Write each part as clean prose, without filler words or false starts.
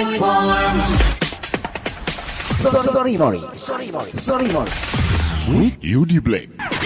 Sorry, with Yudi Black.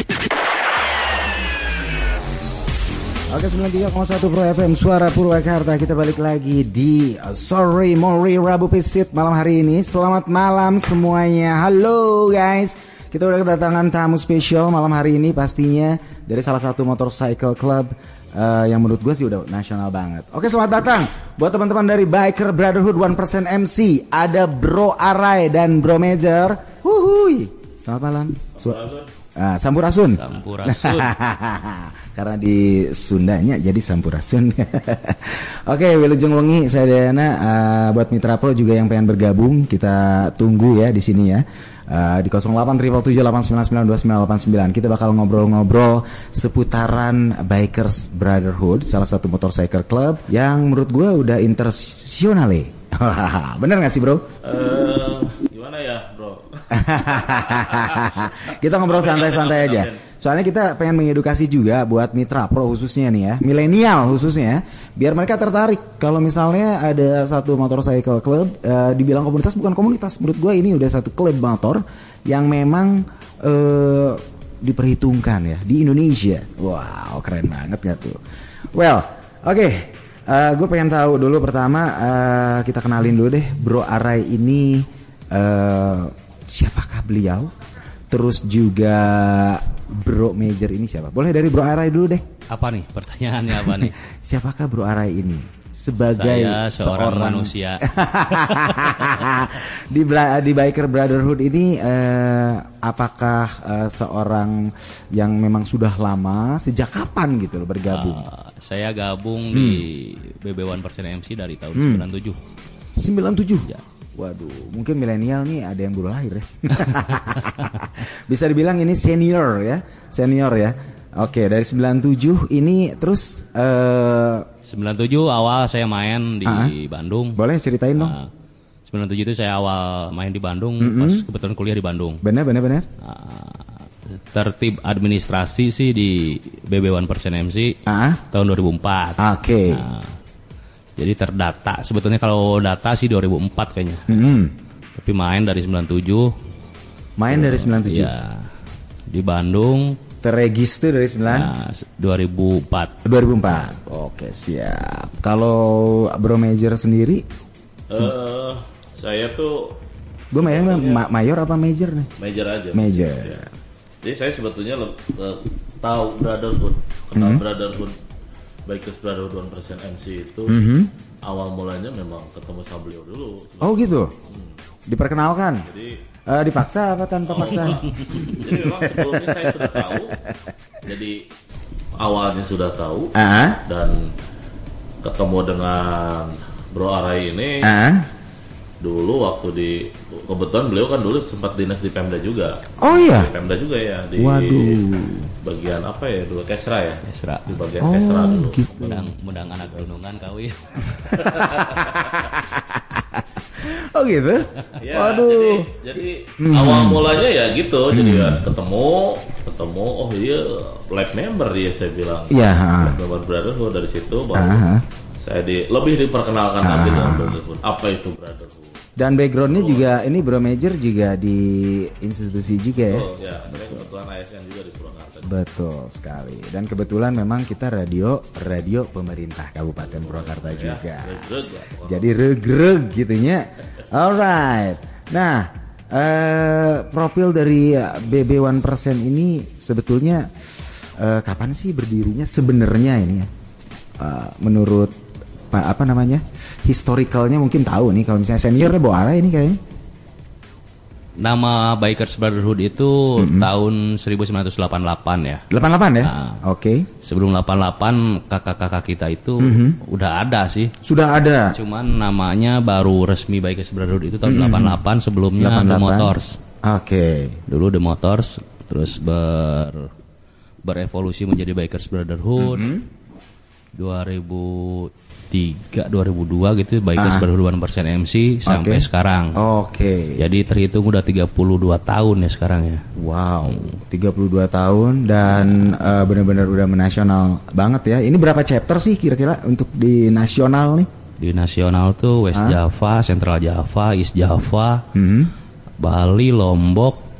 Oke, 93,1 Pro FM Suara Purwakarta. Kita balik lagi di Sorry Mori Rabu Pisit malam hari ini. Selamat malam semuanya. Halo guys. Kita udah kedatangan tamu spesial malam hari ini, pastinya dari salah satu motorcycle club yang menurut gue sih udah nasional banget. Oke, selamat datang buat teman-teman dari Biker Brotherhood 1% MC. Ada Bro Arai dan Bro Major. Huhuy. Selamat malam. Sampurasun. Sampurasun. Karena di Sundanya jadi Sampurasun. Oke, Wilujeng Wengi, saya Dayana. Buat Mitra Pro juga yang pengen bergabung, kita tunggu ya di sini ya. Di 087789992989 kita bakal ngobrol-ngobrol seputaran Bikers Brotherhood, salah satu motorcycle club yang menurut gue udah internasional ya. Bener gak sih bro? Gimana ya bro? Kita ngobrol santai-santai aja. Soalnya kita pengen mengedukasi juga buat Mitra Pro khususnya nih ya, milenial khususnya, biar mereka tertarik. Kalau misalnya ada satu motorcycle club, dibilang komunitas, bukan komunitas. Menurut gue ini udah satu klub motor yang memang diperhitungkan ya di Indonesia. Wow, keren banget gak tuh? Well, oke. Gue pengen tahu dulu pertama, kita kenalin dulu deh Bro Arai ini, siapakah beliau? Terus juga Bro Major ini siapa? Boleh dari Bro Arai dulu deh. Apa nih? Pertanyaannya apa nih? Siapakah Bro Arai ini? Sebagai saya seorang manusia di Biker Brotherhood ini, apakah seorang yang memang sudah lama, sejak kapan gitu loh bergabung? Saya gabung di BB1% MC dari tahun 97. 97? Ya. Waduh, mungkin milenial nih ada yang baru lahir ya. Bisa dibilang ini senior ya. Oke, dari 97 ini terus 97 awal saya main di Bandung. Boleh ceritain dong. 97 itu saya awal main di Bandung, pas kebetulan kuliah di Bandung. Benar. Tertib administrasi sih di BB1% MC tahun 2004. Oke. Jadi terdata, sebetulnya kalau data sih 2004 kayaknya. Tapi main dari 97. Main dari 97? Ya, di Bandung. Terregister dari 2004. Oke, siap. Kalau Bro Major sendiri? Saya tuh... Gue mainnya mayor apa major nih? Major aja. Major. Ya. Jadi saya sebetulnya tahu Brotherhood, kenal Brotherhood. Bikers Brotherhood 1% MC itu awal mulanya memang ketemu sama beliau dulu. Oh gitu? Diperkenalkan? Jadi dipaksa apa tanpa paksaan? Jadi memang sebelumnya saya sudah tahu. Jadi awalnya sudah tahu dan ketemu dengan Bro Arai ini dulu waktu di, kebetulan beliau kan dulu sempat dinas di Pemda juga. Oh iya? Di Pemda juga ya, di bagian apa ya dulu, Kesra ya? Kesra. Di bagian Kesra dulu. Gitu. Mudang anak gunungan kawin. Oh gitu? Ya, waduh. Jadi awal mulanya ya gitu. Jadi ya ketemu, oh iya live member dia, saya bilang. Iya. Member Brotherhood, dari situ baru saya lebih diperkenalkan nanti dengan Brotherhood. Apa itu Brotherhood? Dan backgroundnya juga ini Bro Major juga di institusi juga ya? Oh ya, saya kebetulan ASN juga di Purwakarta. Betul sekali. Dan kebetulan memang kita radio pemerintah Kabupaten Purwakarta juga. Jadi regreg gitunya. Alright. Nah, profil dari BB1% ini sebetulnya kapan sih berdirinya sebenarnya ini ya? Menurut historicalnya mungkin tahu nih, kalau misalnya seniornya Bro Arai ini kayaknya. Nama Bikers Brotherhood itu tahun 1988 ya. 88 ya? Oke. Sebelum 88 kakak-kakak kita itu udah ada sih. Sudah ada. Cuman namanya baru resmi Bikers Brotherhood itu tahun 88, sebelumnya 88. The Motors. Oke. Dulu The Motors, terus berevolusi menjadi Bikers Brotherhood. 2002 gitu, Bikers Brotherhood 1% MC sampai sekarang. Oke. Jadi terhitung udah 32 tahun ya sekarang ya. Wow, 32 tahun dan benar-benar udah menasional banget ya. Ini berapa chapter sih kira-kira untuk di nasional nih? Di nasional tuh West Java, Central Java, East Java, Bali, Lombok,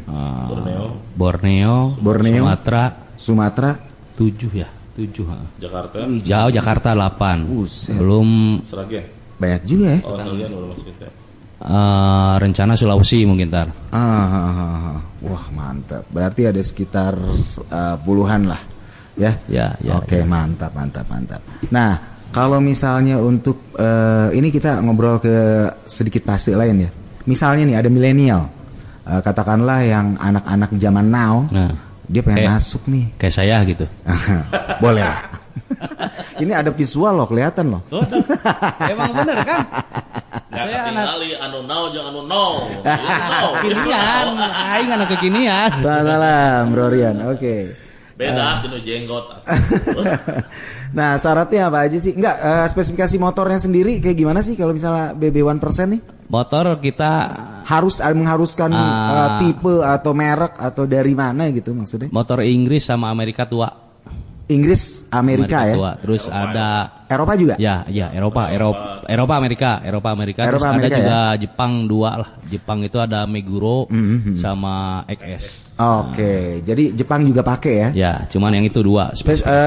Borneo, Sumatera 7 ya. Jakarta. Jauh Jakarta 8. Belum Seragen. Banyak juga ya. Oh, Seragen baru masuk kita. Rencana Sulawesi mungkin ntar. Wah, mantap. Berarti ada sekitar puluhan lah. Ya. Oke, mantap. Nah, kalau misalnya untuk ini kita ngobrol ke sedikit fase lain ya. Misalnya nih ada milenial, katakanlah yang anak-anak zaman now, dia pengen masuk nih. Kayak saya gitu. Boleh lah. Ini ada visual loh, kelihatan loh. Emang bener kan? Saya anak anu now jeung anu now. Kekinian, aing anak kekinian. Salam Bro Rian. Oke. Beda jenuh jenggot. Nah, syaratnya apa aja sih? Enggak, spesifikasi motornya sendiri kayak gimana sih kalau misalnya BB1% nih? Motor kita mengharuskan tipe atau merek atau dari mana gitu maksudnya? Motor Inggris sama Amerika tua. Inggris, Amerika ya. Tua. Terus Eropa ada Eropa juga? Ya, Amerika. Terus ada Amerika juga ya? Jepang 2 lah. Jepang itu ada Meguro sama XS. Oke, jadi Jepang juga pakai ya? Ya, cuman yang itu 2.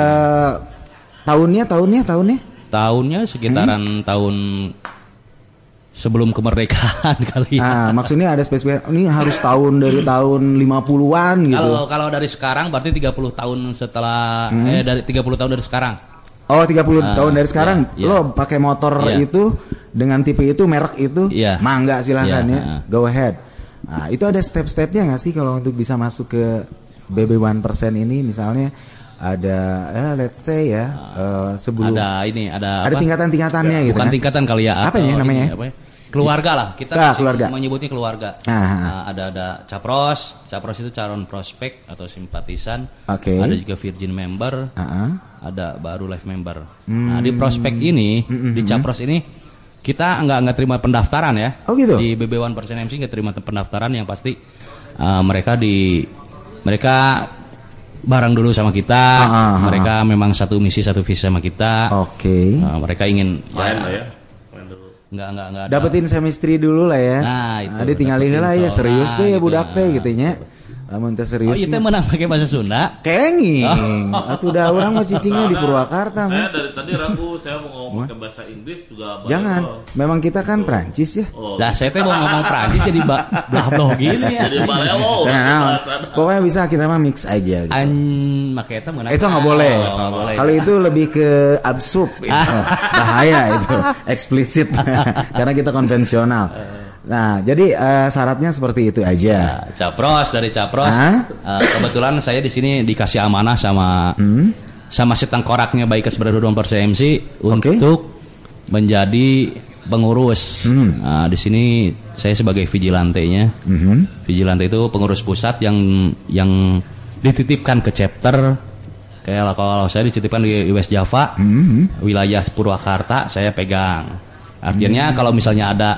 Tahunnya sekitaran tahun sebelum kemerdekaan kali ya. Maksudnya ada spesifikasi ini harus tahun dari tahun 50-an gitu. Kalau dari sekarang berarti 30 tahun setelah dari 30 tahun dari sekarang. Oh, 30 tahun dari sekarang lo pakai motor itu dengan tipe itu, merek itu, mangga silahkan ya. Go ahead. Nah, itu ada step-stepnya nggak sih kalau untuk bisa masuk ke BB1% ini misalnya ada let's say ya sebelum ada tingkatan-tingkatannya gitu. Bukan tingkatan kali ya. Apa ya namanya? Keluarga lah. Kita keluarga. menyebutnya keluarga. Ada capros itu calon prospek atau simpatisan. Ada juga virgin member. Ada baru life member. Nah, di prospek ini, di capros ini kita nggak terima pendaftaran ya. Oh gitu. Di BB1% MC nggak terima pendaftaran, yang pasti mereka bareng dulu sama kita. Mereka memang satu misi satu visi sama kita. Oke. Mereka ingin main lah ya. Enggak dapetin chemistry dulu lah ya. Nah, itu. Ada tinggal lah ya serius deh ya budak teh gitu nya. Lamun teh serius. Oh, itu menang pakai bahasa Sunda. Kenging. Atuh da urang mah cicingnya di Purwakarta mah. Saya dari tadi ragu saya mau ngomong pakai bahasa Inggris juga. Jangan. Memang kita kan Prancis ya. Lah saya teh mau ngomong Prancis jadi blah gini ya. Jadi balelo. Pokoknya bisa kita mah mix aja gitu. Make eta meunang. Itu enggak boleh. Kalau itu lebih ke absurd gitu. Bahaya itu. Eksplisit. Karena kita konvensional. Nah, jadi syaratnya seperti itu aja. Dari capros. Kebetulan saya di sini dikasih amanah sama si tengkoraknya Bikers Brotherhood MC untuk menjadi pengurus. Nah, di sini saya sebagai vigilante-nya. Vigilante itu pengurus pusat yang dititipkan ke chapter. Kayak kalau saya dititipkan di West Java, wilayah Purwakarta saya pegang. Artinya kalau misalnya ada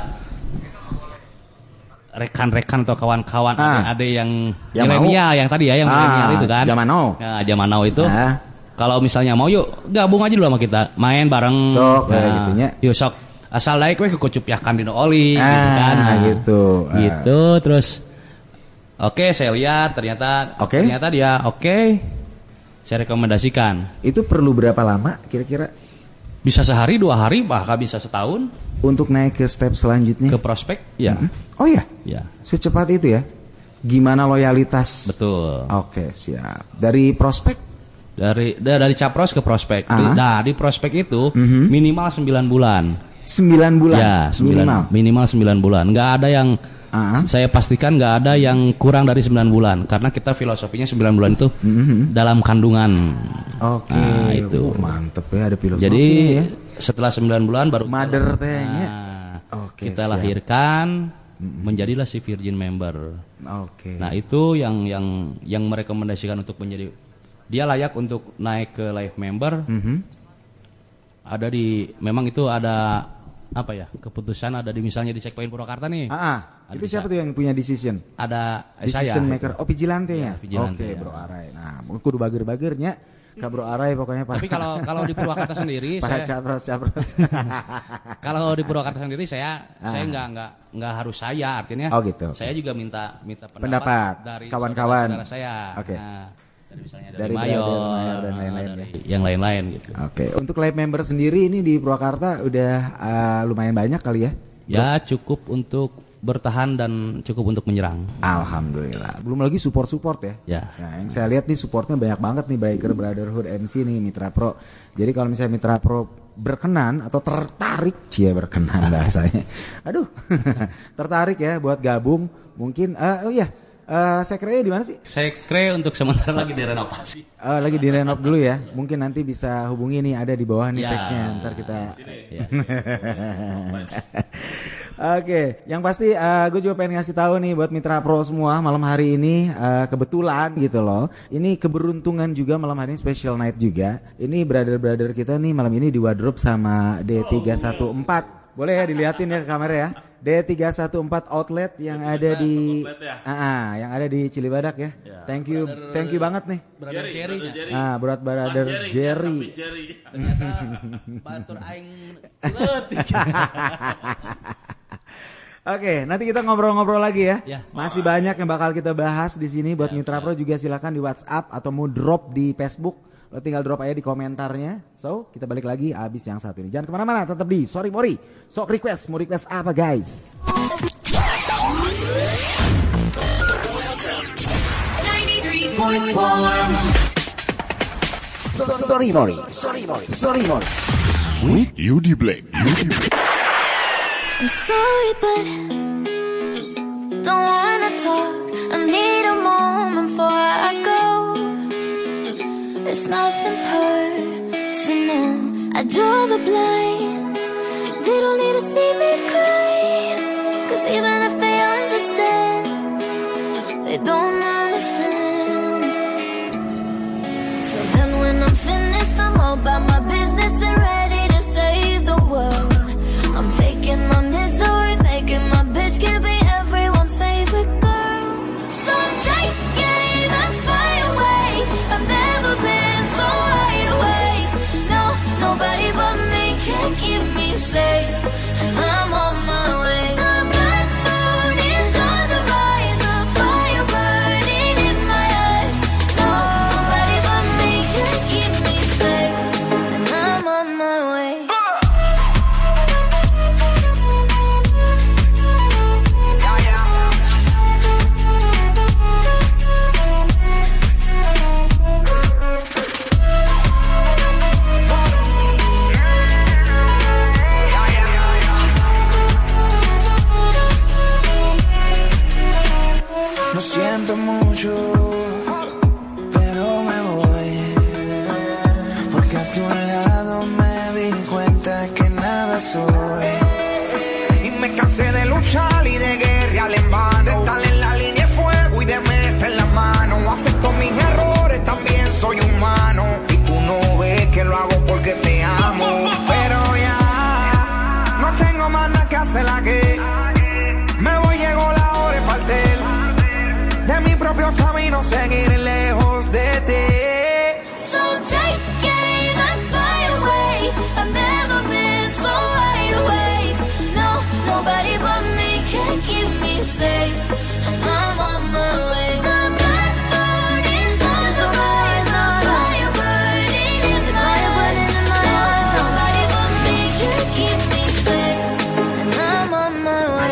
rekan-rekan atau kawan-kawan ada yang milenial yang tadi ya, yang milenial itu kan. Zaman now itu. Kalau misalnya mau yuk gabung aja dulu sama kita, main bareng. Sok gitunya. Yuk sok. Asal naik we kucupiakan dino oli gitu kan. Gitu. Gitu terus oke, saya lihat ternyata dia saya rekomendasikan. Itu perlu berapa lama kira-kira? Bisa sehari, 2 hari, bahkan bisa setahun. Untuk naik ke step selanjutnya? Ke prospek, ya. Oh ya? Ya. Secepat itu ya? Gimana loyalitas? Betul. Oke, siap. Dari prospek? Dari capros ke prospek. Nah, di prospek itu minimal 9 bulan. 9 bulan? Ya, minimal 9 bulan. Nggak ada yang saya pastikan nggak ada yang kurang dari 9 bulan, karena kita filosofinya 9 bulan itu dalam kandungan. Oke, itu mantep ya, ada filosofi. Jadi ya. Setelah 9 bulan baru mother tehnya. Kita lahirkan, menjadilah si virgin member. Oke. Nah, itu yang merekomendasikan untuk menjadi, dia layak untuk naik ke life member. Memang itu ada apa ya, keputusan ada di misalnya di checkpoint Purwakarta nih. Itu siapa tuh yang punya decision? Ada decision saya, maker. Oh, vigilante ya. Vigilante. Oke, Bro Arai. Nah, kudu bager-bagernya Kak Bro Arai pokoknya. Tapi kalau di Purwakarta sendiri para capros. Kalau di Purwakarta sendiri saya nggak harus saya, artinya. Oh gitu. Saya juga minta pendapat dari kawan-kawan saudara saya. Oke. Dari misalnya dari Mayor dan lain-lain yang lain-lain gitu. Oke. Untuk live member sendiri ini di Purwakarta udah lumayan banyak kali ya? Ya cukup untuk bertahan dan cukup untuk menyerang. Alhamdulillah. Belum lagi support ya. Ya. Nah, yang saya lihat nih supportnya banyak banget nih Biker Brotherhood MC nih Mitra Pro. Jadi kalau misalnya Mitra Pro berkenan atau tertarik, berkenan bahasanya. Aduh. tertarik ya buat gabung mungkin Sekre di mana sih? Sekre untuk sementara lagi direnovasi. Lagi direnov dulu ya. Mungkin nanti bisa hubungi nih, ada di bawah nih teksnya. Ntar kita. Oke, yang pasti gue juga pengen ngasih tahu nih buat Mitra Pro semua malam hari ini kebetulan gitu loh. Ini keberuntungan juga malam hari ini special night juga. Ini brother kita nih malam ini di wardrobe sama D314. Boleh ya dilihatin ya ke kamera ya. D314 outlet yang ada di yang ada di Cilibadak ya. Thank you banget nih. Brother Jerry. Buat brother Jerry. Ternyata batur aing leutik. Oke, nanti kita ngobrol-ngobrol lagi ya. Masih banyak yang bakal kita bahas di sini. Buat Mitra Pro juga silakan di WhatsApp atau mau drop di Facebook. Lo tinggal drop aja di komentarnya. So, kita balik lagi abis yang satu ini. Jangan kemana-mana, tetap di Sorry Mori. Sok request, mau request apa guys? 93.1 Sorry Mori. With Yudi Black. I'm sorry but don't wanna talk. I need a moment before I go. It's nothing personal. I draw the blinds. They don't need to see me cry. 'Cause even if they understand, they don't understand. So then when I'm finished, I'm all about my business and ready to save the world. I'm taking my misery, making my bitch can be everyone's favorite girl. So take aim and fly away. I've never been so wide awake. No, nobody but me can keep me safe. And I'm on my way. The black moon is on the rise, a fire burning in my eyes. No, nobody but me can keep me safe. And I'm on my way. Lo siento mucho, pero me voy, porque a tu lado me di cuenta que nada soy. Y me cansé de luchar y de guerrear en vano, de estar en la línea de fuego y de meter la mano. Acepto mis errores, también soy humano, y tú no ves que lo hago porque te amo. Pero ya no tengo más nada que hacer aquí. Me voy, llegó la hora de partir de mi propio camino, seguir lejos de ti. So take aim and fly away. I've never been so wide awake. No, nobody but me can keep me safe. And I'm on my way. The black moon is on the rise, a fire burning in my eyes. Nobody but me can keep me safe. And I'm on my way.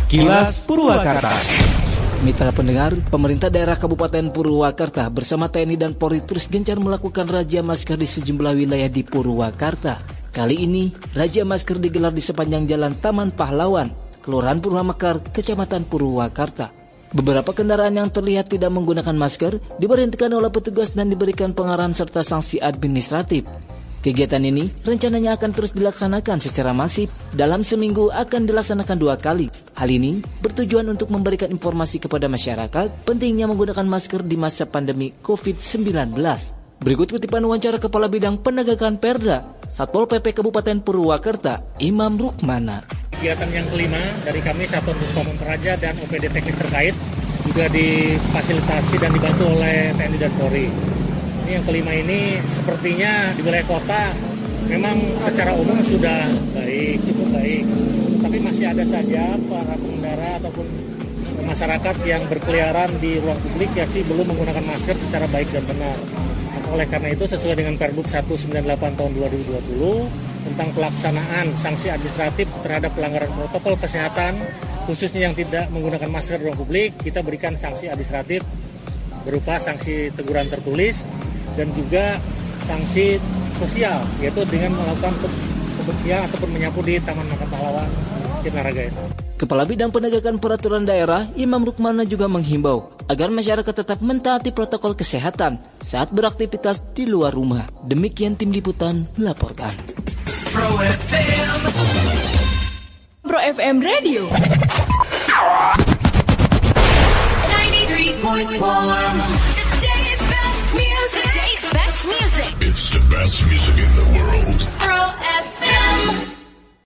Kilas Purwakarta. Mitra pendengar, pemerintah daerah Kabupaten Purwakarta bersama TNI dan Polri terus gencar melakukan razia masker di sejumlah wilayah di Purwakarta. Kali ini, razia masker digelar di sepanjang jalan Taman Pahlawan, Kelurahan Purwamekar, Kecamatan Purwakarta. Beberapa kendaraan yang terlihat tidak menggunakan masker diberhentikan oleh petugas dan diberikan pengarahan serta sanksi administratif. Kegiatan ini rencananya akan terus dilaksanakan secara masif. Dalam seminggu akan dilaksanakan 2 kali. Hal ini bertujuan untuk memberikan informasi kepada masyarakat pentingnya menggunakan masker di masa pandemi COVID-19. Berikut kutipan wawancara Kepala Bidang Penegakan Perda Satpol PP Kabupaten Purwakarta, Imam Rukmana. Kegiatan yang kelima dari kami Satuan Puspom Praja dan OPD teknis terkait juga difasilitasi dan dibantu oleh TNI dan Polri. Yang kelima ini sepertinya di wilayah kota memang secara umum sudah baik, cukup baik. Tapi masih ada saja para pengendara ataupun masyarakat yang berkeliaran di ruang publik yang belum menggunakan masker secara baik dan benar. Oleh karena itu sesuai dengan Pergub 198 tahun 2020 tentang pelaksanaan sanksi administratif terhadap pelanggaran protokol kesehatan khususnya yang tidak menggunakan masker di ruang publik, kita berikan sanksi administratif berupa sanksi teguran tertulis dan juga sanksi sosial, yaitu dengan melakukan kebersihan ataupun menyapu di Taman Makam Pahlawan Sinar-Raga itu. Kepala Bidang Penegakan Peraturan Daerah Imam Rukmana juga menghimbau agar masyarakat tetap mentaati protokol kesehatan saat beraktivitas di luar rumah. Demikian tim liputan melaporkan. Pro FM Radio 93.1. Today's best music. It's the best music in the world. Pro FM.